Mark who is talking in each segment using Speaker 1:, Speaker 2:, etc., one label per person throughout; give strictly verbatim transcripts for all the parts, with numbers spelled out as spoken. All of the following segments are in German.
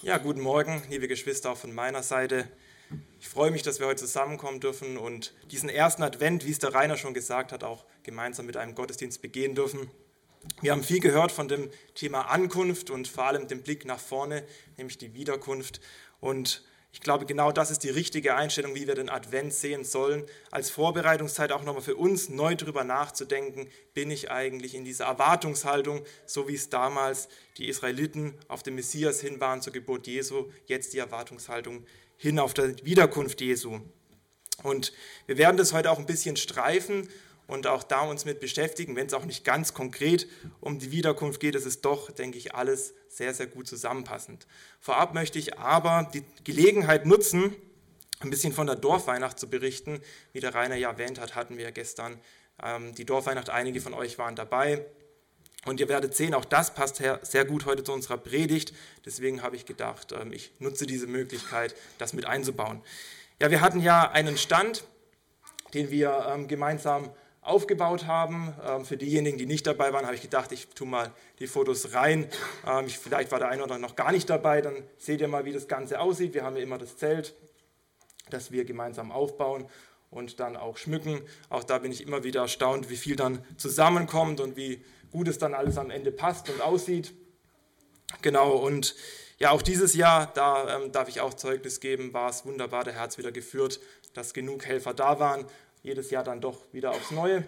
Speaker 1: Ja, guten Morgen, liebe Geschwister, auch von meiner Seite. Ich freue mich, dass wir heute zusammenkommen dürfen und diesen ersten Advent, wie es der Rainer schon gesagt hat, auch gemeinsam mit einem Gottesdienst begehen dürfen. Wir haben viel gehört von dem Thema Ankunft und vor allem dem Blick nach vorne, nämlich die Wiederkunft. Und ich glaube, genau das ist die richtige Einstellung, wie wir den Advent sehen sollen, als Vorbereitungszeit auch nochmal für uns neu darüber nachzudenken, bin ich eigentlich in dieser Erwartungshaltung, so wie es damals die Israeliten auf den Messias hin waren zur Geburt Jesu, jetzt die Erwartungshaltung hin auf die Wiederkunft Jesu. Und wir werden das heute auch ein bisschen streifen und auch da uns mit beschäftigen, wenn es auch nicht ganz konkret um die Wiederkunft geht, ist es doch, denke ich, alles sehr, sehr gut zusammenpassend. Vorab möchte ich aber die Gelegenheit nutzen, ein bisschen von der Dorfweihnacht zu berichten. Wie der Rainer ja erwähnt hat, hatten wir ja gestern ähm, die Dorfweihnacht, einige von euch waren dabei. Und ihr werdet sehen, auch das passt sehr gut heute zu unserer Predigt. Deswegen habe ich gedacht, ähm, ich nutze diese Möglichkeit, das mit einzubauen. Ja, wir hatten ja einen Stand, den wir ähm, gemeinsam aufgebaut haben. Für diejenigen, die nicht dabei waren, habe ich gedacht, ich tue mal die Fotos rein. Vielleicht war der eine oder andere noch gar nicht dabei, dann seht ihr mal, wie das Ganze aussieht. Wir haben ja immer das Zelt, das wir gemeinsam aufbauen und dann auch schmücken. Auch da bin ich immer wieder erstaunt, wie viel dann zusammenkommt und wie gut es dann alles am Ende passt und aussieht. Genau, und ja, auch dieses Jahr, da ähm, darf ich auch Zeugnis geben, war es wunderbar, der Herr hat es wieder geführt, dass genug Helfer da waren. Jedes Jahr dann doch wieder aufs Neue.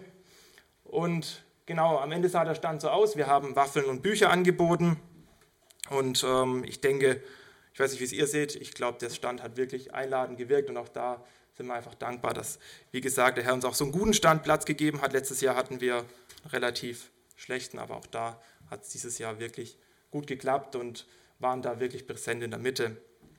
Speaker 1: Und genau, am Ende sah der Stand so aus. Wir haben Waffeln und Bücher angeboten. Und ähm, ich denke, ich weiß nicht, wie es ihr seht, ich glaube, der Stand hat wirklich einladend gewirkt. Und auch da sind wir einfach dankbar, dass, wie gesagt, der Herr uns auch so einen guten Standplatz gegeben hat. Letztes Jahr hatten wir einen relativ schlechten, aber auch da hat es dieses Jahr wirklich gut geklappt und waren da wirklich präsent in der Mitte.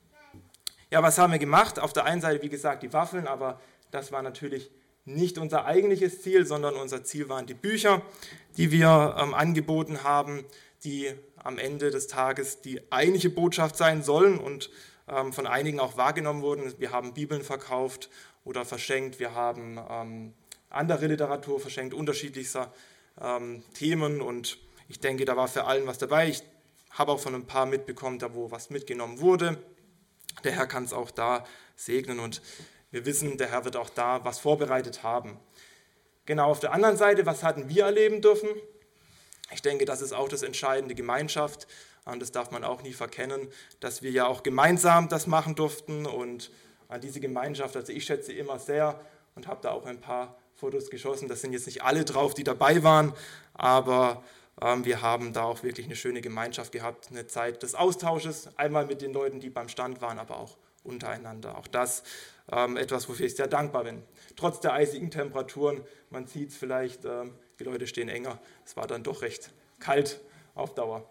Speaker 1: Ja, was haben wir gemacht? Auf der einen Seite, wie gesagt, die Waffeln, aber das war natürlich nicht unser eigentliches Ziel, sondern unser Ziel waren die Bücher, die wir ähm, angeboten haben, die am Ende des Tages die eigentliche Botschaft sein sollen und ähm, von einigen auch wahrgenommen wurden. Wir haben Bibeln verkauft oder verschenkt, wir haben ähm, andere Literatur verschenkt, unterschiedlichster ähm, Themen und ich denke, da war für allen was dabei. Ich habe auch von ein paar mitbekommen, da wo was mitgenommen wurde. Der Herr kann es auch da segnen und wir wissen, der Herr wird auch da was vorbereitet haben. Genau, auf der anderen Seite, was hatten wir erleben dürfen? Ich denke, das ist auch das Entscheidende, Gemeinschaft. Und das darf man auch nie verkennen, dass wir ja auch gemeinsam das machen durften. Und an diese Gemeinschaft, also ich schätze immer sehr und habe da auch ein paar Fotos geschossen. Das sind jetzt nicht alle drauf, die dabei waren, aber ähm, wir haben da auch wirklich eine schöne Gemeinschaft gehabt, eine Zeit des Austausches, einmal mit den Leuten, die beim Stand waren, aber auch untereinander. Auch das ähm, etwas, wofür ich sehr dankbar bin. Trotz der eisigen Temperaturen, man sieht es vielleicht, ähm, die Leute stehen enger. Es war dann doch recht kalt auf Dauer.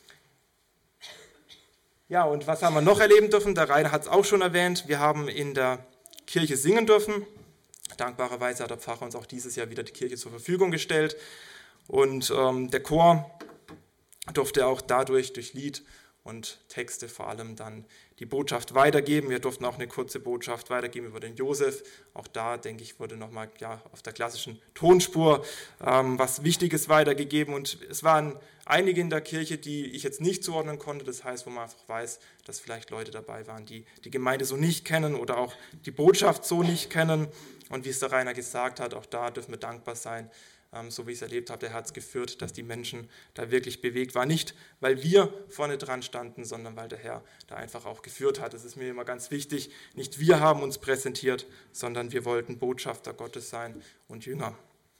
Speaker 1: Ja, und was haben wir noch erleben dürfen? Der Rainer hat es auch schon erwähnt. Wir haben in der Kirche singen dürfen. Dankbarerweise hat der Pfarrer uns auch dieses Jahr wieder die Kirche zur Verfügung gestellt. Und ähm, der Chor durfte auch dadurch, durch Lied und Texte vor allem dann die Botschaft weitergeben. Wir durften auch eine kurze Botschaft weitergeben über den Josef. Auch da, denke ich, wurde nochmal ja, auf der klassischen Tonspur ähm, was Wichtiges weitergegeben. Und es waren einige in der Kirche, die ich jetzt nicht zuordnen konnte. Das heißt, wo man einfach weiß, dass vielleicht Leute dabei waren, die die Gemeinde so nicht kennen oder auch die Botschaft so nicht kennen. Und wie es der Rainer gesagt hat, auch da dürfen wir dankbar sein, so wie ich es erlebt habe, der hat es geführt, dass die Menschen da wirklich bewegt waren. Nicht, weil wir vorne dran standen, sondern weil der Herr da einfach auch geführt hat. Das ist mir immer ganz wichtig. Nicht wir haben uns präsentiert, sondern wir wollten Botschafter Gottes sein und Jünger.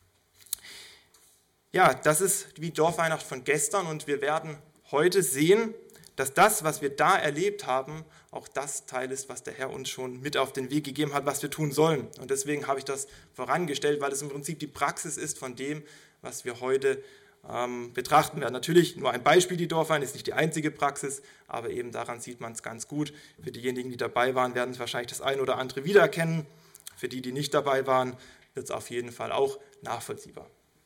Speaker 1: Ja, das ist die Dorfweihnacht von gestern und wir werden heute sehen, dass das, was wir da erlebt haben, auch das Teil ist, was der Herr uns schon mit auf den Weg gegeben hat, was wir tun sollen. Und deswegen habe ich das vorangestellt, weil es im Prinzip die Praxis ist von dem, was wir heute ähm, betrachten werden. Natürlich nur ein Beispiel, die Dorfweihnacht ist nicht die einzige Praxis, aber eben daran sieht man es ganz gut. Für diejenigen, die dabei waren, werden es wahrscheinlich das ein oder andere wiedererkennen. Für die, die nicht dabei waren, wird es auf jeden Fall auch nachvollziehbar.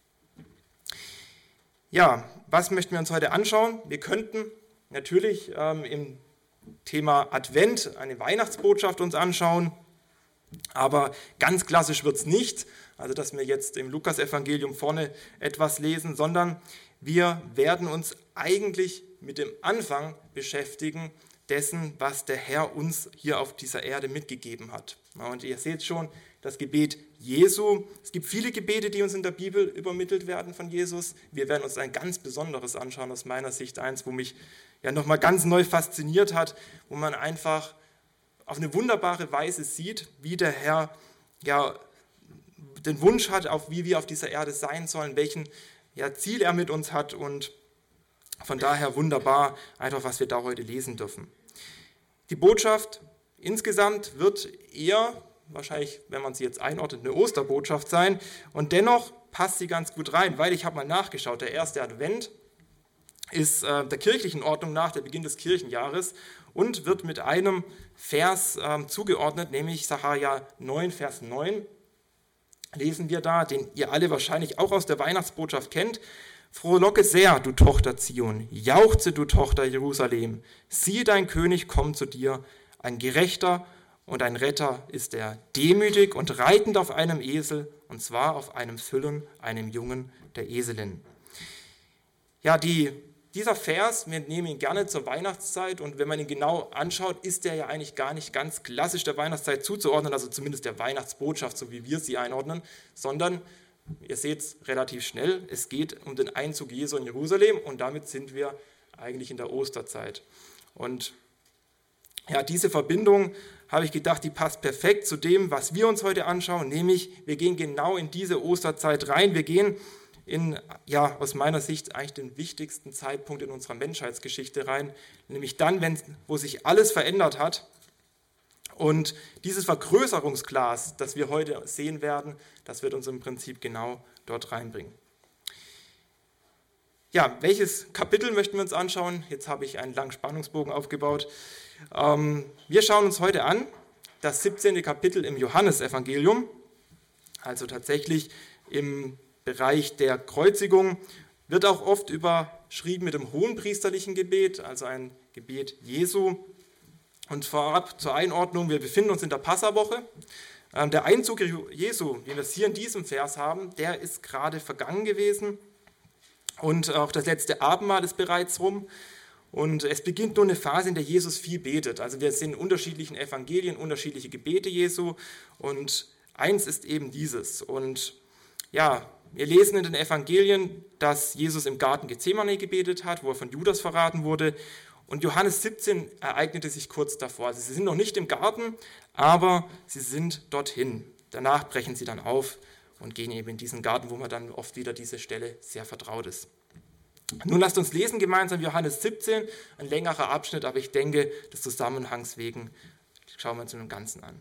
Speaker 1: Ja, was möchten wir uns heute anschauen? Wir könnten natürlich ähm, im Thema Advent eine Weihnachtsbotschaft uns anschauen, aber ganz klassisch wird es nicht, also dass wir jetzt im Lukas-Evangelium vorne etwas lesen, sondern wir werden uns eigentlich mit dem Anfang beschäftigen, dessen, was der Herr uns hier auf dieser Erde mitgegeben hat. Und ihr seht schon, das Gebet Jesu. Es gibt viele Gebete, die uns in der Bibel übermittelt werden von Jesus. Wir werden uns ein ganz besonderes anschauen, aus meiner Sicht eins, wo mich ja nochmal ganz neu fasziniert hat, wo man einfach auf eine wunderbare Weise sieht, wie der Herr ja den Wunsch hat, auf wie wir auf dieser Erde sein sollen, welchen ja, Ziel er mit uns hat, und von daher wunderbar, einfach was wir da heute lesen dürfen. Die Botschaft insgesamt wird eher, wahrscheinlich, wenn man sie jetzt einordnet, eine Osterbotschaft sein, und dennoch passt sie ganz gut rein, weil ich habe mal nachgeschaut, der erste Advent ist äh, der kirchlichen Ordnung nach der Beginn des Kirchenjahres und wird mit einem Vers äh, zugeordnet, nämlich Sacharja neun, Vers neun, lesen wir da, den ihr alle wahrscheinlich auch aus der Weihnachtsbotschaft kennt. Frohlocke sehr, du Tochter Zion, jauchze, du Tochter Jerusalem, siehe, dein König kommt zu dir, ein Gerechter und ein Retter ist er, demütig und reitend auf einem Esel, und zwar auf einem Füllen, einem Jungen der Eselin. Ja, die, dieser Vers, wir nehmen ihn gerne zur Weihnachtszeit, und wenn man ihn genau anschaut, ist der ja eigentlich gar nicht ganz klassisch der Weihnachtszeit zuzuordnen, also zumindest der Weihnachtsbotschaft, so wie wir sie einordnen, sondern ihr seht es relativ schnell, es geht um den Einzug Jesu in Jerusalem, und damit sind wir eigentlich in der Osterzeit. Und ja, diese Verbindung, habe ich gedacht, die passt perfekt zu dem, was wir uns heute anschauen, nämlich wir gehen genau in diese Osterzeit rein, wir gehen in, ja, aus meiner Sicht eigentlich den wichtigsten Zeitpunkt in unserer Menschheitsgeschichte rein, nämlich dann, wenn, wo sich alles verändert hat. Und dieses Vergrößerungsglas, das wir heute sehen werden, das wird uns im Prinzip genau dort reinbringen. Ja, welches Kapitel möchten wir uns anschauen? Jetzt habe ich einen langen Spannungsbogen aufgebaut. Ähm, wir schauen uns heute an das siebzehnte Kapitel im Johannesevangelium, also tatsächlich im Bereich der Kreuzigung, wird auch oft überschrieben mit dem hohenpriesterlichen Gebet, also ein Gebet Jesu. Und vorab zur Einordnung, wir befinden uns in der Passawoche. Der Einzug Jesu, wie wir es hier in diesem Vers haben, der ist gerade vergangen gewesen, und auch das letzte Abendmahl ist bereits rum. Und es beginnt nun eine Phase, in der Jesus viel betet. Also wir sehen in unterschiedlichen Evangelien unterschiedliche Gebete Jesu, und eins ist eben dieses. Und ja, wir lesen in den Evangelien, dass Jesus im Garten Gethsemane gebetet hat, wo er von Judas verraten wurde. Und Johannes siebzehn ereignete sich kurz davor. Also sie sind noch nicht im Garten, aber sie sind dorthin. Danach brechen sie dann auf und gehen eben in diesen Garten, wo man dann oft wieder diese Stelle sehr vertraut ist. Nun lasst uns lesen gemeinsam Johannes siebzehn, ein längerer Abschnitt, aber ich denke, des Zusammenhangs wegen schauen wir uns den Ganzen an.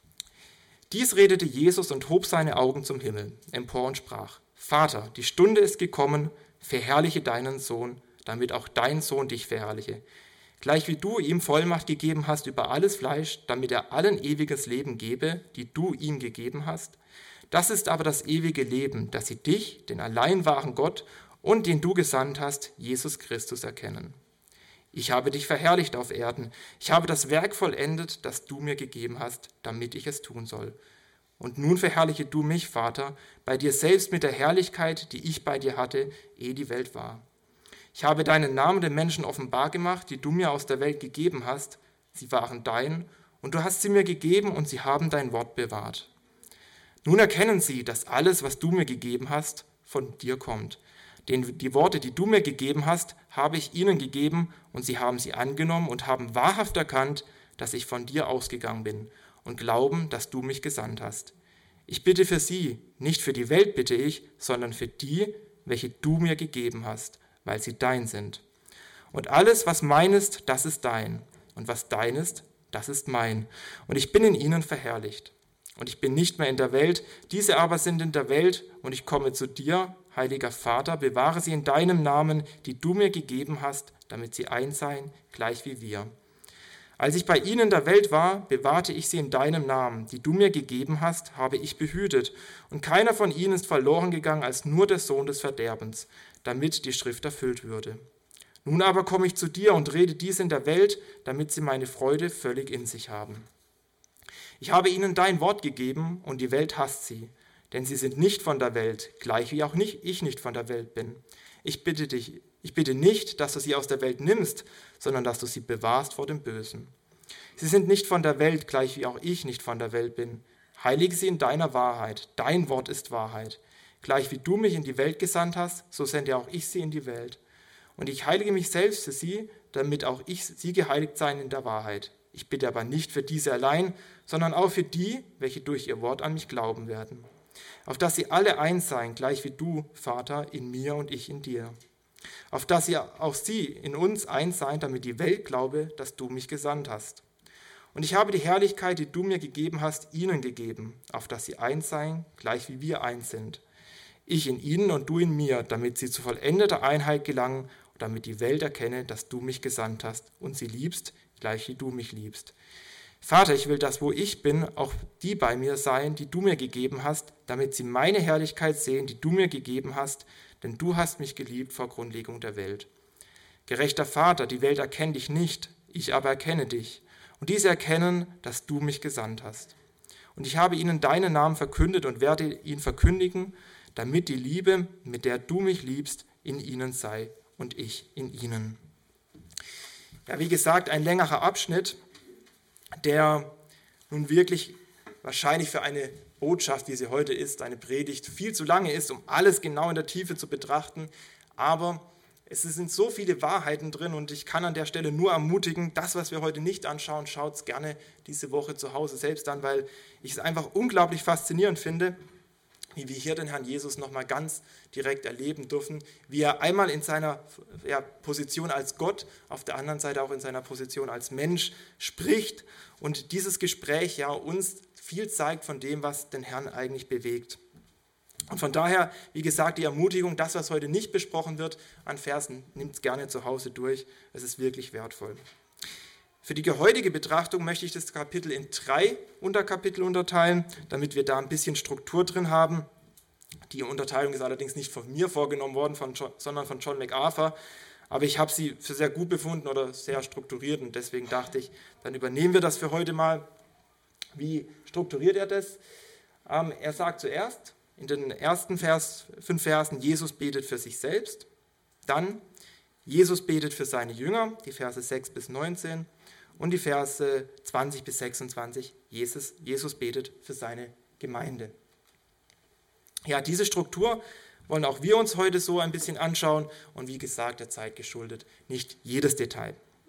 Speaker 1: Dies redete Jesus und hob seine Augen zum Himmel empor und sprach: Vater, die Stunde ist gekommen, verherrliche deinen Sohn, damit auch dein Sohn dich verherrliche. Gleich wie du ihm Vollmacht gegeben hast über alles Fleisch, damit er allen ewiges Leben gebe, die du ihm gegeben hast. Das ist aber das ewige Leben, dass sie dich, den allein wahren Gott und den du gesandt hast, Jesus Christus, erkennen. Ich habe dich verherrlicht auf Erden. Ich habe das Werk vollendet, das du mir gegeben hast, damit ich es tun soll. Und nun verherrliche du mich, Vater, bei dir selbst mit der Herrlichkeit, die ich bei dir hatte, ehe die Welt war. Ich habe deinen Namen den Menschen offenbar gemacht, die du mir aus der Welt gegeben hast. Sie waren dein, und du hast sie mir gegeben, und sie haben dein Wort bewahrt. Nun erkennen sie, dass alles, was du mir gegeben hast, von dir kommt. Denn die Worte, die du mir gegeben hast, habe ich ihnen gegeben, und sie haben sie angenommen und haben wahrhaft erkannt, dass ich von dir ausgegangen bin, und glauben, dass du mich gesandt hast. Ich bitte für sie, nicht für die Welt bitte ich, sondern für die, welche du mir gegeben hast, weil sie dein sind. Und alles, was mein ist, das ist dein, und was dein ist, das ist mein. Und ich bin in ihnen verherrlicht. Und ich bin nicht mehr in der Welt, diese aber sind in der Welt, und ich komme zu dir, heiliger Vater, bewahre sie in deinem Namen, die du mir gegeben hast, damit sie eins seien, gleich wie wir. Als ich bei ihnen in der Welt war, bewahrte ich sie in deinem Namen, die du mir gegeben hast, habe ich behütet, und keiner von ihnen ist verloren gegangen als nur der Sohn des Verderbens, damit die Schrift erfüllt würde. Nun aber komme ich zu dir und rede dies in der Welt, damit sie meine Freude völlig in sich haben. Ich habe ihnen dein Wort gegeben, und die Welt hasst sie, denn sie sind nicht von der Welt, gleich wie auch nicht, ich nicht von der Welt bin. Ich bitte dich, ich bitte nicht, dass du sie aus der Welt nimmst, sondern dass du sie bewahrst vor dem Bösen. Sie sind nicht von der Welt, gleich wie auch ich nicht von der Welt bin. Heilige sie in deiner Wahrheit. Dein Wort ist Wahrheit. Gleich wie du mich in die Welt gesandt hast, so sende auch ich sie in die Welt. Und ich heilige mich selbst für sie, damit auch ich sie geheiligt seien in der Wahrheit. Ich bitte aber nicht für diese allein, sondern auch für die, welche durch ihr Wort an mich glauben werden. Auf dass sie alle eins seien, gleich wie du, Vater, in mir und ich in dir. Auf dass sie auch sie in uns eins seien, damit die Welt glaube, dass du mich gesandt hast. Und ich habe die Herrlichkeit, die du mir gegeben hast, ihnen gegeben, auf dass sie eins seien, gleich wie wir eins sind. Ich in ihnen und du in mir, damit sie zu vollendeter Einheit gelangen, damit die Welt erkenne, dass du mich gesandt hast und sie liebst, gleich wie du mich liebst. Vater, ich will, dass wo ich bin, auch die bei mir seien, die du mir gegeben hast, damit sie meine Herrlichkeit sehen, die du mir gegeben hast, denn du hast mich geliebt vor Grundlegung der Welt. Gerechter Vater, die Welt erkennt dich nicht, ich aber erkenne dich. Und diese erkennen, dass du mich gesandt hast. Und ich habe ihnen deinen Namen verkündet und werde ihn verkündigen, damit die Liebe, mit der du mich liebst, in ihnen sei und ich in ihnen. Ja, wie gesagt, ein längerer Abschnitt, der nun wirklich wahrscheinlich für eine Botschaft, wie sie heute ist, eine Predigt, viel zu lange ist, um alles genau in der Tiefe zu betrachten. Aber es sind so viele Wahrheiten drin und ich kann an der Stelle nur ermutigen, das, was wir heute nicht anschauen, schaut es gerne diese Woche zu Hause selbst an, weil ich es einfach unglaublich faszinierend finde, wie wir hier den Herrn Jesus nochmal ganz direkt erleben dürfen, wie er einmal in seiner ja, Position als Gott, auf der anderen Seite auch in seiner Position als Mensch spricht und dieses Gespräch ja uns viel zeigt von dem, was den Herrn eigentlich bewegt. Und von daher, wie gesagt, die Ermutigung, das, was heute nicht besprochen wird an Versen, nimmt es gerne zu Hause durch. Es ist wirklich wertvoll. Für die heutige Betrachtung möchte ich das Kapitel in drei Unterkapitel unterteilen, damit wir da ein bisschen Struktur drin haben. Die Unterteilung ist allerdings nicht von mir vorgenommen worden, von John, sondern von John MacArthur. Aber ich habe sie für sehr gut befunden oder sehr strukturiert und deswegen dachte ich, dann übernehmen wir das für heute mal. Wie strukturiert er das? Ähm, er sagt zuerst, in den ersten Vers, fünf Versen, Jesus betet für sich selbst. Dann, Jesus betet für seine Jünger, die Verse sechs bis neunzehn. Und die Verse zwanzig bis sechsundzwanzig, Jesus, Jesus betet für seine Gemeinde. Ja, diese Struktur wollen auch wir uns heute so ein bisschen anschauen. Und wie gesagt, der Zeit geschuldet, nicht jedes Detail.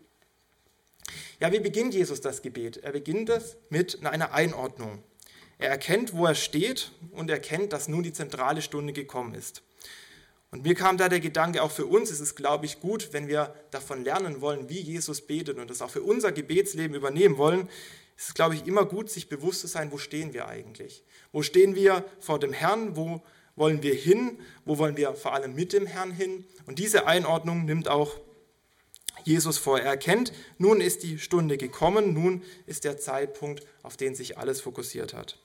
Speaker 1: Ja, wie beginnt Jesus das Gebet? Er beginnt es mit einer Einordnung. Er erkennt, wo er steht und erkennt, dass nun die zentrale Stunde gekommen ist. Und mir kam da der Gedanke, auch für uns ist es, glaube ich, gut, wenn wir davon lernen wollen, wie Jesus betet und das auch für unser Gebetsleben übernehmen wollen, ist es, glaube ich, immer gut, sich bewusst zu sein, wo stehen wir eigentlich? Wo stehen wir vor dem Herrn? Wo wollen wir hin? Wo wollen wir vor allem mit dem Herrn hin? Und diese Einordnung nimmt auch Jesus vor. Er erkennt, nun ist die Stunde gekommen, nun ist der Zeitpunkt, auf den sich alles fokussiert hat.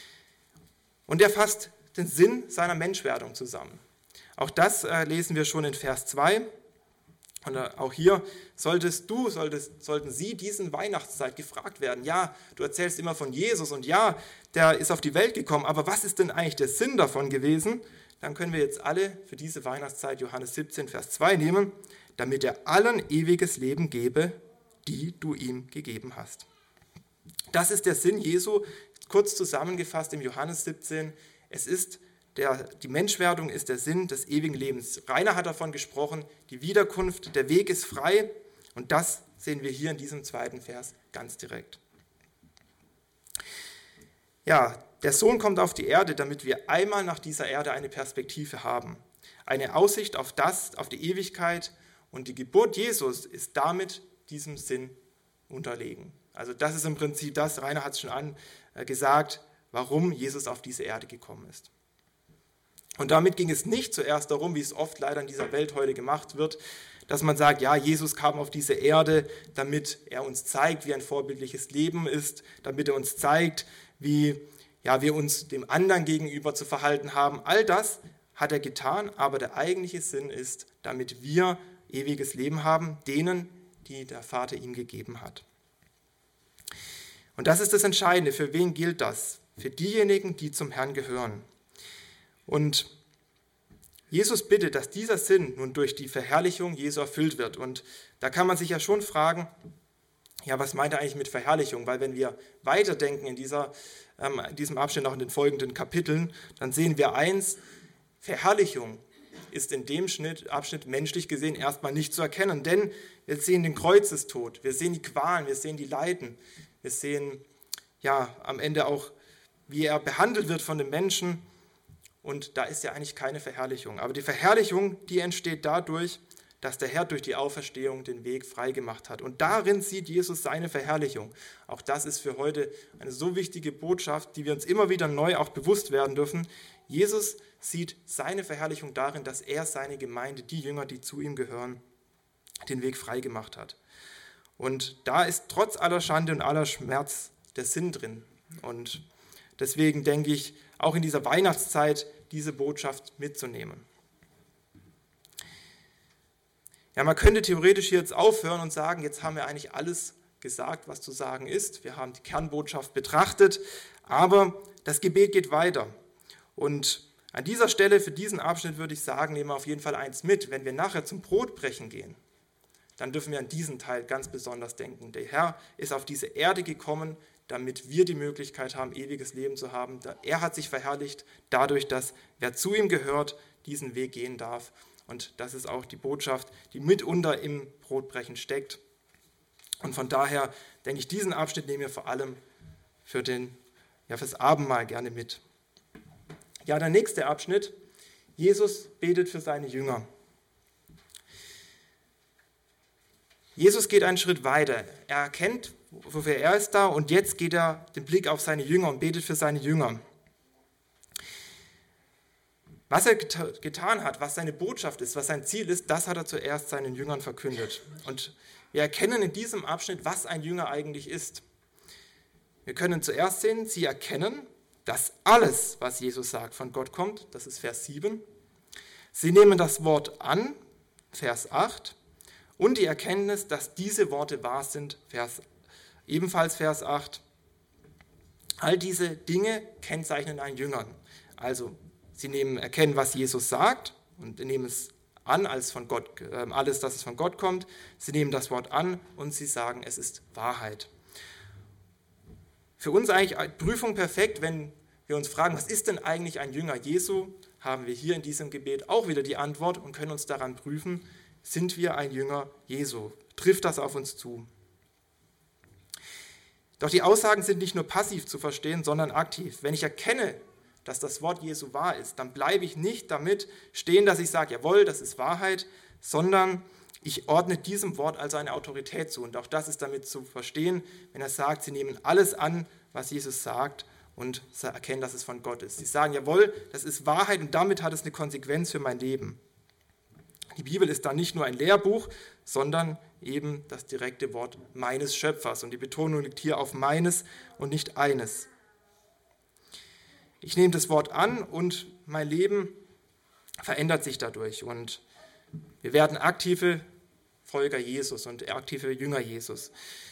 Speaker 1: Und er fasst den Sinn seiner Menschwerdung zusammen. Auch das äh, lesen wir schon in Vers zwei. Und äh, auch hier solltest du, solltest, sollten Sie diesen Weihnachtszeit gefragt werden. Ja, du erzählst immer von Jesus und ja, der ist auf die Welt gekommen, aber was ist denn eigentlich der Sinn davon gewesen? Dann können wir jetzt alle für diese Weihnachtszeit Johannes siebzehn, Vers zwei nehmen, damit er allen ewiges Leben gebe, die du ihm gegeben hast. Das ist der Sinn Jesu, kurz zusammengefasst im Johannes siebzehn. Es ist der, die Menschwerdung ist der Sinn des ewigen Lebens. Rainer hat davon gesprochen, die Wiederkunft, der Weg ist frei und das sehen wir hier in diesem zweiten Vers ganz direkt. Ja, der Sohn kommt auf die Erde, damit wir einmal nach dieser Erde eine Perspektive haben. Eine Aussicht auf das, auf die Ewigkeit und die Geburt Jesus ist damit diesem Sinn unterlegen. Also das ist im Prinzip das, Rainer hat es schon an, äh, gesagt, warum Jesus auf diese Erde gekommen ist. Und damit ging es nicht zuerst darum, wie es oft leider in dieser Welt heute gemacht wird, dass man sagt, ja, Jesus kam auf diese Erde, damit er uns zeigt, wie ein vorbildliches Leben ist, damit er uns zeigt, wie ja, wir uns dem anderen gegenüber zu verhalten haben. All das hat er getan, aber der eigentliche Sinn ist, damit wir ewiges Leben haben, denen, die der Vater ihm gegeben hat. Und das ist das Entscheidende. Für wen gilt das? Für diejenigen, die zum Herrn gehören. Und Jesus bittet, dass dieser Sinn nun durch die Verherrlichung Jesu erfüllt wird. Und da kann man sich ja schon fragen, ja, was meint er eigentlich mit Verherrlichung? Weil wenn wir weiterdenken in dieser, ähm, in diesem Abschnitt, auch in den folgenden Kapiteln, dann sehen wir eins, Verherrlichung ist in dem Schnitt, Abschnitt menschlich gesehen erstmal nicht zu erkennen, denn wir sehen den Kreuzestod, wir sehen die Qualen, wir sehen die Leiden, wir sehen ja am Ende auch, wie er behandelt wird von den Menschen. Und da ist ja eigentlich keine Verherrlichung. Aber die Verherrlichung, die entsteht dadurch, dass der Herr durch die Auferstehung den Weg freigemacht hat. Und darin sieht Jesus seine Verherrlichung. Auch das ist für heute eine so wichtige Botschaft, die wir uns immer wieder neu auch bewusst werden dürfen. Jesus sieht seine Verherrlichung darin, dass er seine Gemeinde, die Jünger, die zu ihm gehören, den Weg freigemacht hat. Und da ist trotz aller Schande und aller Schmerz der Sinn drin. Und deswegen denke ich, auch in dieser Weihnachtszeit diese Botschaft mitzunehmen. Ja, man könnte theoretisch hier jetzt aufhören und sagen, jetzt haben wir eigentlich alles gesagt, was zu sagen ist. Wir haben die Kernbotschaft betrachtet, aber das Gebet geht weiter. Und an dieser Stelle für diesen Abschnitt würde ich sagen, nehmen wir auf jeden Fall eins mit. Wenn wir nachher zum Brotbrechen gehen, dann dürfen wir an diesen Teil ganz besonders denken. Der Herr ist auf diese Erde gekommen, damit wir die Möglichkeit haben, ewiges Leben zu haben. Er hat sich verherrlicht dadurch, dass wer zu ihm gehört, diesen Weg gehen darf. Und das ist auch die Botschaft, die mitunter im Brotbrechen steckt. Und von daher denke ich, diesen Abschnitt nehmen wir vor allem für den, ja, fürs Abendmahl gerne mit. Ja, der nächste Abschnitt. Jesus betet für seine Jünger. Jesus geht einen Schritt weiter. Er erkennt, wofür er ist da, und jetzt geht er den Blick auf seine Jünger und betet für seine Jünger. Was er get- getan hat, was seine Botschaft ist, was sein Ziel ist, das hat er zuerst seinen Jüngern verkündet. Und wir erkennen in diesem Abschnitt, was ein Jünger eigentlich ist. Wir können zuerst sehen, sie erkennen, dass alles, was Jesus sagt, von Gott kommt. Das ist Vers sieben. Sie nehmen das Wort an, Vers acht. Und die Erkenntnis, dass diese Worte wahr sind, Vers, ebenfalls Vers acht. All diese Dinge kennzeichnen einen Jüngern. Also sie nehmen, erkennen, was Jesus sagt und nehmen es an, als von Gott, äh, alles, dass es von Gott kommt. Sie nehmen das Wort an und sie sagen, es ist Wahrheit. Für uns eigentlich Prüfung perfekt, wenn wir uns fragen, was ist denn eigentlich ein Jünger Jesu, haben wir hier in diesem Gebet auch wieder die Antwort und können uns daran prüfen, sind wir ein Jünger Jesu? Trifft das auf uns zu? Doch die Aussagen sind nicht nur passiv zu verstehen, sondern aktiv. Wenn ich erkenne, dass das Wort Jesu wahr ist, dann bleibe ich nicht damit stehen, dass ich sage, jawohl, das ist Wahrheit, sondern ich ordne diesem Wort also eine Autorität zu. Und auch das ist damit zu verstehen, wenn er sagt, sie nehmen alles an, was Jesus sagt, und erkennen, dass es von Gott ist. Sie sagen, jawohl, das ist Wahrheit und damit hat es eine Konsequenz für mein Leben. Die Bibel ist da nicht nur ein Lehrbuch, sondern eben das direkte Wort meines Schöpfers. Und die Betonung liegt hier auf meines und nicht eines. Ich nehme das Wort an und mein Leben verändert sich dadurch. Und wir werden aktive Folger Jesus und aktive Jünger Jesus.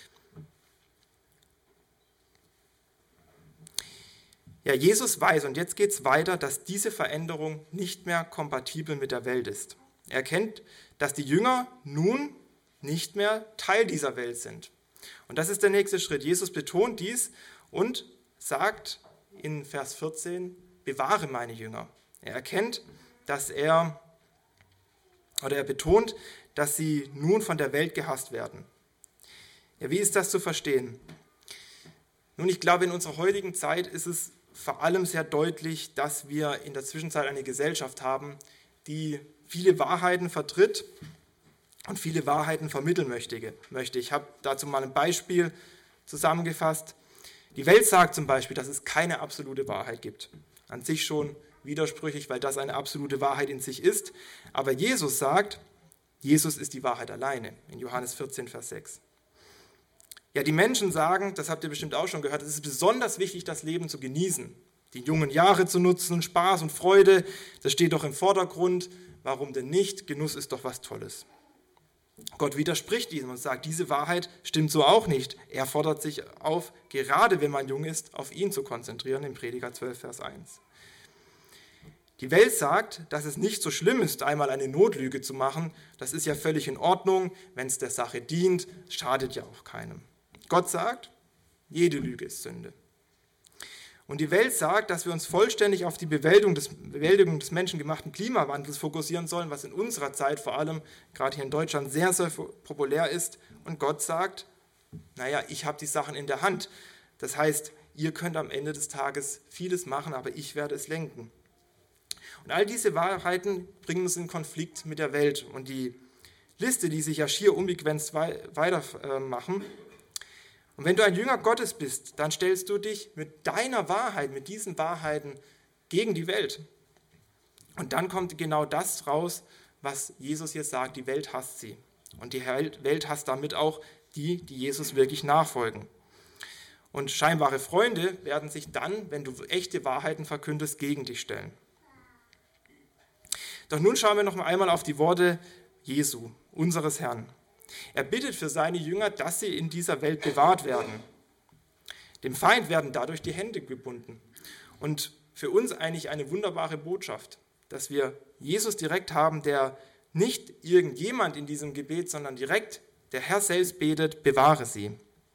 Speaker 1: Ja, Jesus weiß, und jetzt geht es weiter, dass diese Veränderung nicht mehr kompatibel mit der Welt ist. Er erkennt, dass die Jünger nun nicht mehr Teil dieser Welt sind. Und das ist der nächste Schritt. Jesus betont dies und sagt in Vers vierzehn, bewahre meine Jünger. Er erkennt, dass er, oder er betont, dass sie nun von der Welt gehasst werden. Ja, wie ist das zu verstehen? Nun, ich glaube, in unserer heutigen Zeit ist es vor allem sehr deutlich, dass wir in der Zwischenzeit eine Gesellschaft haben, die viele Wahrheiten vertritt und viele Wahrheiten vermitteln möchte. Ich habe dazu mal ein Beispiel zusammengefasst. Die Welt sagt zum Beispiel, dass es keine absolute Wahrheit gibt. An sich schon widersprüchlich, weil das eine absolute Wahrheit in sich ist. Aber Jesus sagt, Jesus ist die Wahrheit alleine, in Johannes vierzehn, Vers sechs. Ja, die Menschen sagen, das habt ihr bestimmt auch schon gehört, es ist besonders wichtig, das Leben zu genießen, die jungen Jahre zu nutzen, Spaß und Freude, das steht doch im Vordergrund. Warum denn nicht? Genuss ist doch was Tolles. Gott widerspricht diesem und sagt, diese Wahrheit stimmt so auch nicht. Er fordert sich auf, gerade wenn man jung ist, auf ihn zu konzentrieren, im Prediger zwölf, Vers eins. Die Welt sagt, dass es nicht so schlimm ist, einmal eine Notlüge zu machen. Das ist ja völlig in Ordnung, wenn es der Sache dient, schadet ja auch keinem. Gott sagt, jede Lüge ist Sünde. Und die Welt sagt, dass wir uns vollständig auf die Bewältigung des, Bewältigung des menschengemachten Klimawandels fokussieren sollen, was in unserer Zeit vor allem, gerade hier in Deutschland, sehr, sehr populär ist. Und Gott sagt, naja, ich habe die Sachen in der Hand. Das heißt, ihr könnt am Ende des Tages vieles machen, aber ich werde es lenken. Und all diese Wahrheiten bringen uns in Konflikt mit der Welt. Und die Liste, die sich ja schier unbegrenzt weitermachen. Und wenn du ein Jünger Gottes bist, dann stellst du dich mit deiner Wahrheit, mit diesen Wahrheiten gegen die Welt. Und dann kommt genau das raus, was Jesus hier sagt, die Welt hasst sie. Und die Welt hasst damit auch die, die Jesus wirklich nachfolgen. Und scheinbare Freunde werden sich dann, wenn du echte Wahrheiten verkündest, gegen dich stellen. Doch nun schauen wir noch einmal auf die Worte Jesu, unseres Herrn. Er bittet für seine Jünger, dass sie in dieser Welt bewahrt werden. Dem Feind werden dadurch die Hände gebunden. Und für uns eigentlich eine wunderbare Botschaft, dass wir Jesus direkt haben, der nicht irgendjemand in diesem Gebet, sondern direkt der Herr selbst betet, bewahre sie.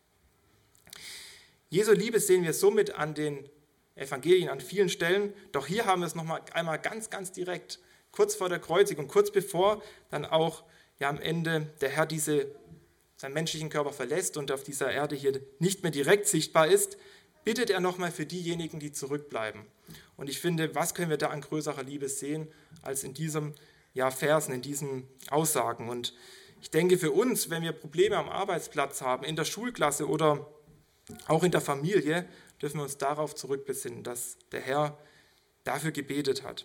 Speaker 1: Jesu Liebe sehen wir somit an den Evangelien an vielen Stellen, doch hier haben wir es noch mal einmal ganz, ganz direkt, kurz vor der Kreuzigung, kurz bevor dann auch ja am Ende der Herr diese, seinen menschlichen Körper verlässt und auf dieser Erde hier nicht mehr direkt sichtbar ist, bittet er nochmal für diejenigen, die zurückbleiben. Und ich finde, was können wir da an größerer Liebe sehen, als in diesem ja, Versen, in diesen Aussagen. Und ich denke für uns, wenn wir Probleme am Arbeitsplatz haben, in der Schulklasse oder auch in der Familie, dürfen wir uns darauf zurückbesinnen, dass der Herr dafür gebetet hat.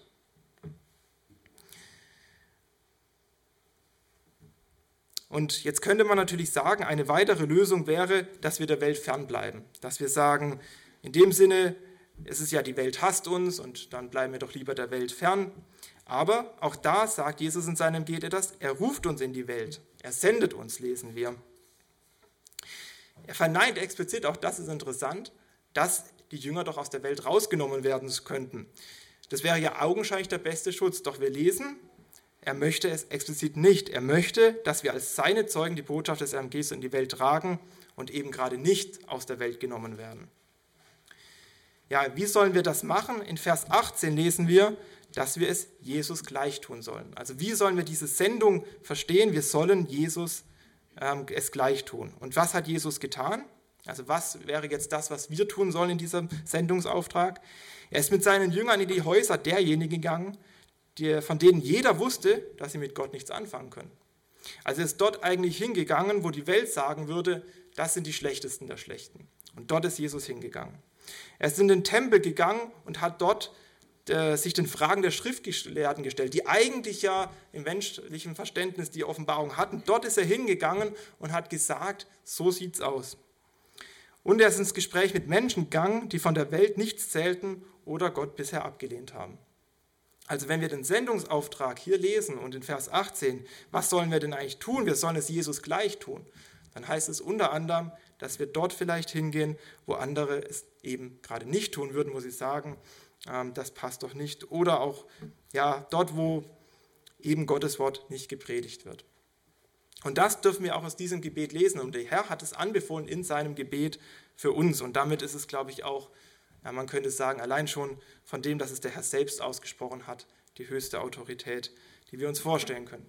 Speaker 1: Und jetzt könnte man natürlich sagen, eine weitere Lösung wäre, dass wir der Welt fernbleiben. Dass wir sagen, in dem Sinne, es ist ja, die Welt hasst uns und dann bleiben wir doch lieber der Welt fern. Aber auch da sagt Jesus in seinem Gebet etwas, er ruft uns in die Welt, er sendet uns, lesen wir. Er verneint explizit, auch das ist interessant, dass die Jünger doch aus der Welt rausgenommen werden könnten. Das wäre ja augenscheinlich der beste Schutz, doch wir lesen, er möchte es explizit nicht. Er möchte, dass wir als seine Zeugen die Botschaft des Evangeliums in die Welt tragen und eben gerade nicht aus der Welt genommen werden. Ja, wie sollen wir das machen? In Vers achtzehn lesen wir, dass wir es Jesus gleich tun sollen. Also wie sollen wir diese Sendung verstehen? Wir sollen Jesus ähm, es gleich tun. Und was hat Jesus getan? Also was wäre jetzt das, was wir tun sollen in diesem Sendungsauftrag? Er ist mit seinen Jüngern in die Häuser derjenigen gegangen, die, von denen jeder wusste, dass sie mit Gott nichts anfangen können. Also er ist dort eigentlich hingegangen, wo die Welt sagen würde, das sind die Schlechtesten der Schlechten. Und dort ist Jesus hingegangen. Er ist in den Tempel gegangen und hat dort äh, sich den Fragen der Schriftgelehrten gestellt, die eigentlich ja im menschlichen Verständnis die Offenbarung hatten. Dort ist er hingegangen und hat gesagt, so sieht's aus. Und er ist ins Gespräch mit Menschen gegangen, die von der Welt nichts zählten oder Gott bisher abgelehnt haben. Also wenn wir den Sendungsauftrag hier lesen und in Vers achtzehn, was sollen wir denn eigentlich tun? Wir sollen es Jesus gleich tun. Dann heißt es unter anderem, dass wir dort vielleicht hingehen, wo andere es eben gerade nicht tun würden, wo sie sagen, ähm, das passt doch nicht. Oder auch ja, dort, wo eben Gottes Wort nicht gepredigt wird. Und das dürfen wir auch aus diesem Gebet lesen. Und der Herr hat es anbefohlen in seinem Gebet für uns. Und damit ist es, glaube ich, auch, ja, man könnte sagen, allein schon von dem, dass es der Herr selbst ausgesprochen hat, die höchste Autorität, die wir uns vorstellen können.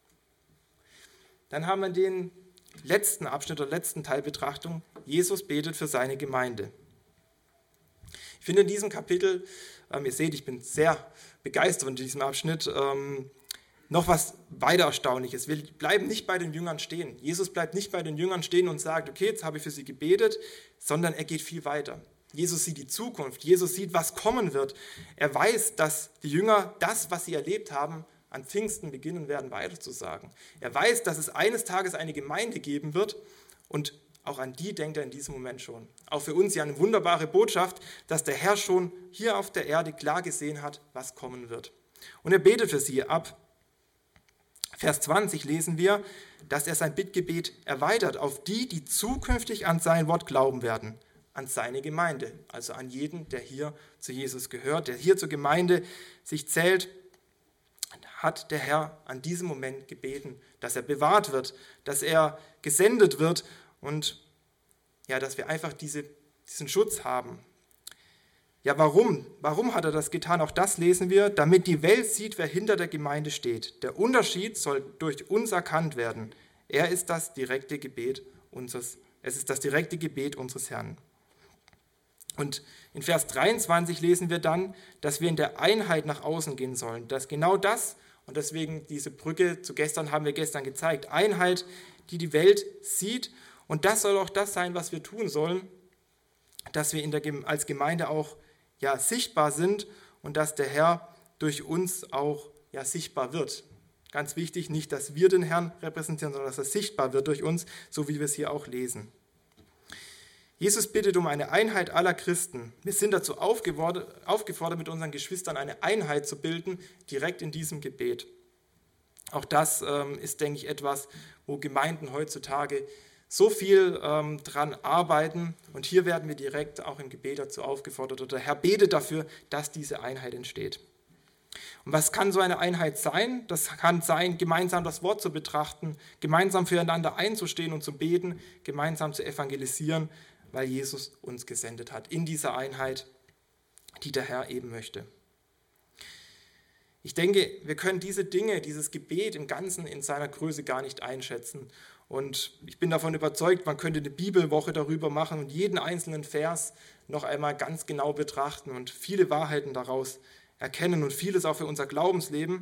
Speaker 1: Dann haben wir den letzten Abschnitt oder letzten Teil Betrachtung. Jesus betet für seine Gemeinde. Ich finde in diesem Kapitel, ähm, ihr seht, ich bin sehr begeistert von diesem Abschnitt, ähm, noch was weiter Erstaunliches. Wir bleiben nicht bei den Jüngern stehen. Jesus bleibt nicht bei den Jüngern stehen und sagt, okay, jetzt habe ich für sie gebetet, sondern er geht viel weiter. Jesus sieht die Zukunft, Jesus sieht, was kommen wird. Er weiß, dass die Jünger das, was sie erlebt haben, an Pfingsten beginnen werden weiterzusagen. Er weiß, dass es eines Tages eine Gemeinde geben wird und auch an die denkt er in diesem Moment schon. Auch für uns ja eine wunderbare Botschaft, dass der Herr schon hier auf der Erde klar gesehen hat, was kommen wird. Und er betet für sie ab. Vers zwanzig lesen wir, dass er sein Bittgebet erweitert auf die, die zukünftig an sein Wort glauben werden, an seine Gemeinde, also an jeden, der hier zu Jesus gehört, der hier zur Gemeinde sich zählt, hat der Herr an diesem Moment gebeten, dass er bewahrt wird, dass er gesendet wird und ja, dass wir einfach diese, diesen Schutz haben. Ja, warum? Warum hat er das getan? Auch das lesen wir, damit die Welt sieht, wer hinter der Gemeinde steht. Der Unterschied soll durch uns erkannt werden. Er ist das direkte Gebet unseres, es ist das direkte Gebet unseres Herrn. Und in Vers dreiundzwanzig lesen wir dann, dass wir in der Einheit nach außen gehen sollen. Dass genau das, und deswegen diese Brücke zu gestern haben wir gestern gezeigt, Einheit, die die Welt sieht. Und das soll auch das sein, was wir tun sollen, dass wir in der, als Gemeinde auch ja, sichtbar sind und dass der Herr durch uns auch ja, sichtbar wird. Ganz wichtig, nicht, dass wir den Herrn repräsentieren, sondern dass er sichtbar wird durch uns, so wie wir es hier auch lesen. Jesus bittet um eine Einheit aller Christen. Wir sind dazu aufgefordert, aufgefordert, mit unseren Geschwistern eine Einheit zu bilden, direkt in diesem Gebet. Auch das ähm, ist, denke ich, etwas, wo Gemeinden heutzutage so viel ähm, dran arbeiten. Und hier werden wir direkt auch im Gebet dazu aufgefordert, oder der Herr betet dafür, dass diese Einheit entsteht. Und was kann so eine Einheit sein? Das kann sein, gemeinsam das Wort zu betrachten, gemeinsam füreinander einzustehen und zu beten, gemeinsam zu evangelisieren, weil Jesus uns gesendet hat in dieser Einheit, die der Herr eben möchte. Ich denke, wir können diese Dinge, dieses Gebet im Ganzen in seiner Größe gar nicht einschätzen. Und ich bin davon überzeugt, man könnte eine Bibelwoche darüber machen und jeden einzelnen Vers noch einmal ganz genau betrachten und viele Wahrheiten daraus erkennen und vieles auch für unser Glaubensleben.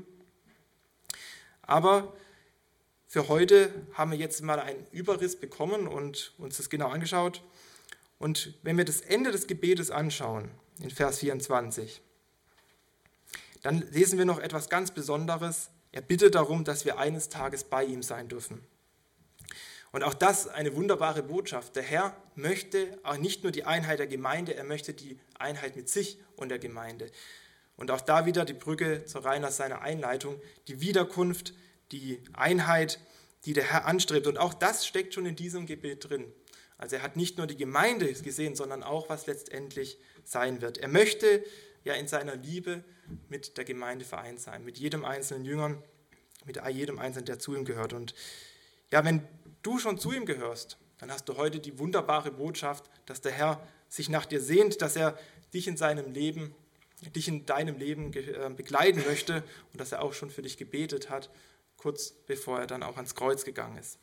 Speaker 1: Aber für heute haben wir jetzt mal einen Überriss bekommen und uns das genau angeschaut. Und wenn wir das Ende des Gebetes anschauen, in Vers vierundzwanzig, dann lesen wir noch etwas ganz Besonderes. Er bittet darum, dass wir eines Tages bei ihm sein dürfen. Und auch das eine wunderbare Botschaft. Der Herr möchte auch nicht nur die Einheit der Gemeinde, er möchte die Einheit mit sich und der Gemeinde. Und auch da wieder die Brücke zu Rainer seiner Einleitung, die Wiederkunft, die Einheit, die der Herr anstrebt. Und auch das steckt schon in diesem Gebet drin. Also er hat nicht nur die Gemeinde gesehen, sondern auch, was letztendlich sein wird. Er möchte ja in seiner Liebe mit der Gemeinde vereint sein, mit jedem einzelnen Jüngern, mit jedem Einzelnen, der zu ihm gehört. Und ja, wenn du schon zu ihm gehörst, dann hast du heute die wunderbare Botschaft, dass der Herr sich nach dir sehnt, dass er dich in seinem Leben, dich in deinem Leben begleiten möchte und dass er auch schon für dich gebetet hat, kurz bevor er dann auch ans Kreuz gegangen ist.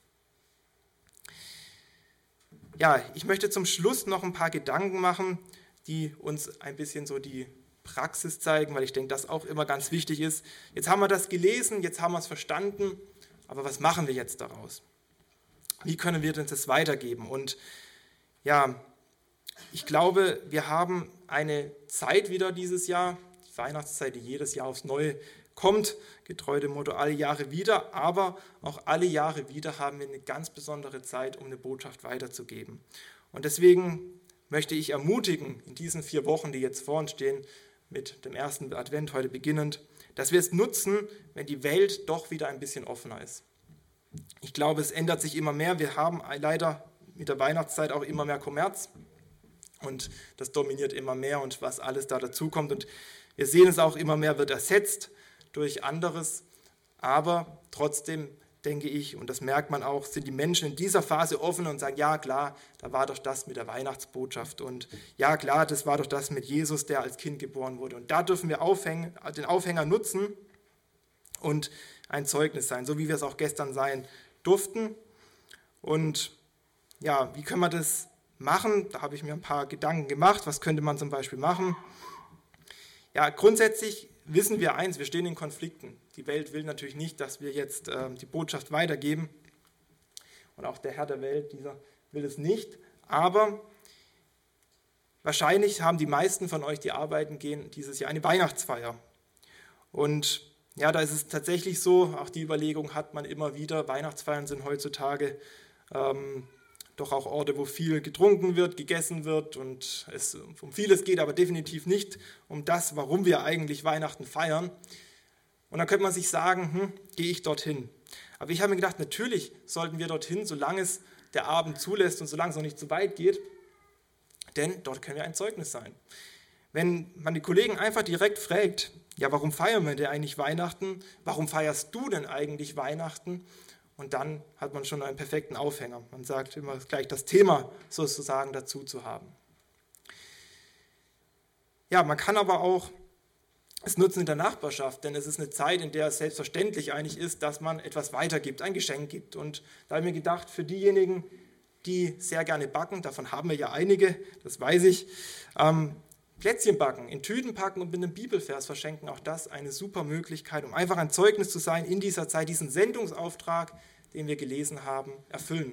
Speaker 1: Ja, ich möchte zum Schluss noch ein paar Gedanken machen, die uns ein bisschen so die Praxis zeigen, weil ich denke, das auch immer ganz wichtig ist. Jetzt haben wir das gelesen, jetzt haben wir es verstanden, aber was machen wir jetzt daraus? Wie können wir uns das weitergeben? Und ja, ich glaube, wir haben eine Zeit wieder dieses Jahr, die Weihnachtszeit, die jedes Jahr aufs Neue kommt, getreu dem Motto alle Jahre wieder, aber auch alle Jahre wieder haben wir eine ganz besondere Zeit, um eine Botschaft weiterzugeben. Und deswegen möchte ich ermutigen, in diesen vier Wochen, die jetzt vor uns stehen, mit dem ersten Advent heute beginnend, dass wir es nutzen, wenn die Welt doch wieder ein bisschen offener ist. Ich glaube, es ändert sich immer mehr. Wir haben leider mit der Weihnachtszeit auch immer mehr Kommerz und das dominiert immer mehr und was alles da dazukommt. Und wir sehen es auch immer mehr, wird ersetzt durch anderes, aber trotzdem denke ich, und das merkt man auch, sind die Menschen in dieser Phase offen und sagen, ja klar, da war doch das mit der Weihnachtsbotschaft und ja klar, das war doch das mit Jesus, der als Kind geboren wurde. Und da dürfen wir aufhängen, den Aufhänger nutzen und ein Zeugnis sein, so wie wir es auch gestern sein durften. Und ja, wie können wir das machen? Da habe ich mir ein paar Gedanken gemacht. Was könnte man zum Beispiel machen? Ja, grundsätzlich wissen wir eins, wir stehen in Konflikten. Die Welt will natürlich nicht, dass wir jetzt äh, die Botschaft weitergeben. Und auch der Herr der Welt, dieser will es nicht. Aber wahrscheinlich haben die meisten von euch, die arbeiten gehen, dieses Jahr eine Weihnachtsfeier. Und ja, da ist es tatsächlich so, auch die Überlegung hat man immer wieder, Weihnachtsfeiern sind heutzutage ähm, doch auch Orte, wo viel getrunken wird, gegessen wird und es um vieles geht, aber definitiv nicht um das, warum wir eigentlich Weihnachten feiern. Und dann könnte man sich sagen, hm, gehe ich dorthin? Aber ich habe mir gedacht, natürlich sollten wir dorthin, solange es der Abend zulässt und solange es noch nicht zu weit geht. denn dort können wir ein Zeugnis sein. Wenn man die Kollegen einfach direkt fragt, ja, warum feiern wir denn eigentlich Weihnachten? Warum feierst du denn eigentlich Weihnachten? Und dann hat man schon einen perfekten Aufhänger. Man sagt immer gleich das Thema sozusagen dazu zu haben. Ja, man kann aber auch es nutzen in der Nachbarschaft, denn es ist eine Zeit, in der es selbstverständlich eigentlich ist, dass man etwas weitergibt, ein Geschenk gibt. Und da habe ich mir gedacht, für diejenigen, die sehr gerne backen, davon haben wir ja einige, das weiß ich, ähm, Plätzchen backen, in Tüten packen und mit einem Bibelvers verschenken, auch das eine super Möglichkeit, um einfach ein Zeugnis zu sein, in dieser Zeit diesen Sendungsauftrag, den wir gelesen haben, erfüllen.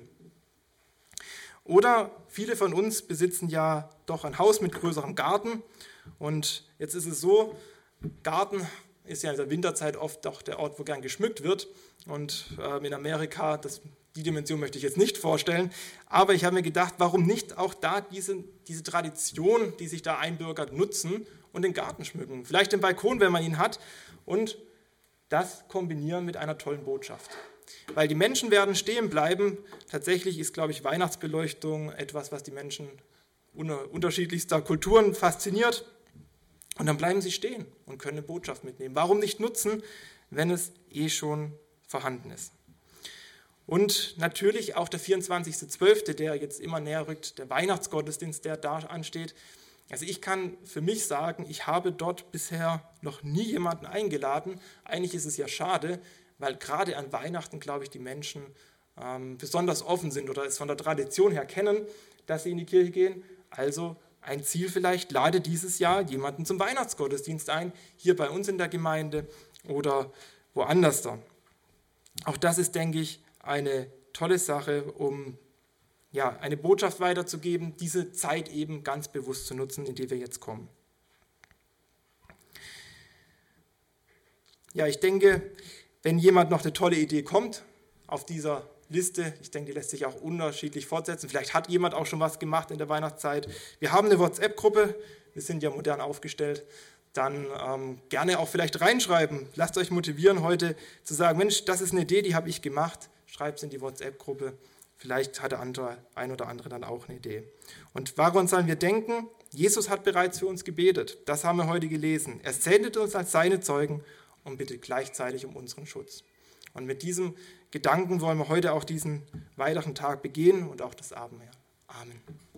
Speaker 1: Oder viele von uns besitzen ja doch ein Haus mit größerem Garten und jetzt ist es so, Garten ist ja in der Winterzeit oft auch der Ort, wo gern geschmückt wird und äh, in Amerika, das, die Dimension möchte ich jetzt nicht vorstellen, aber ich habe mir gedacht, warum nicht auch da diese, diese Tradition, die sich da einbürgert, nutzen und den Garten schmücken, vielleicht den Balkon, wenn man ihn hat und das kombinieren mit einer tollen Botschaft. Weil die Menschen werden stehen bleiben, tatsächlich ist, glaube ich, Weihnachtsbeleuchtung etwas, was die Menschen unter unterschiedlichster Kulturen fasziniert. Und dann bleiben sie stehen und können eine Botschaft mitnehmen. Warum nicht nutzen, wenn es eh schon vorhanden ist? Und natürlich auch der vierundzwanzigster zwölfte, der jetzt immer näher rückt, der Weihnachtsgottesdienst, der da ansteht. Also ich kann für mich sagen, ich habe dort bisher noch nie jemanden eingeladen. Eigentlich ist es ja schade, weil gerade an Weihnachten, glaube ich, die Menschen ähm, besonders offen sind oder es von der Tradition her kennen, dass sie in die Kirche gehen. Also ein Ziel vielleicht, lade dieses Jahr jemanden zum Weihnachtsgottesdienst ein, hier bei uns in der Gemeinde oder woanders da. Auch das ist, denke ich, eine tolle Sache, um ja, eine Botschaft weiterzugeben, diese Zeit eben ganz bewusst zu nutzen, in die wir jetzt kommen. Ja, ich denke, wenn jemand noch eine tolle Idee kommt auf dieser Liste, ich denke, die lässt sich auch unterschiedlich fortsetzen. Vielleicht hat jemand auch schon was gemacht in der Weihnachtszeit. Wir haben eine WhatsApp-Gruppe, wir sind ja modern aufgestellt. Dann ähm, gerne auch vielleicht reinschreiben. Lasst euch motivieren, heute zu sagen, Mensch, das ist eine Idee, die habe ich gemacht. Schreibt es in die WhatsApp-Gruppe. Vielleicht hat der andere, ein oder andere dann auch eine Idee. Und woran sollen wir denken? Jesus hat bereits für uns gebetet. Das haben wir heute gelesen. Er sendet uns als seine Zeugen und bittet gleichzeitig um unseren Schutz. Und mit diesem Gedanken wollen wir heute auch diesen weiteren Tag begehen und auch das Abendmahl. Amen.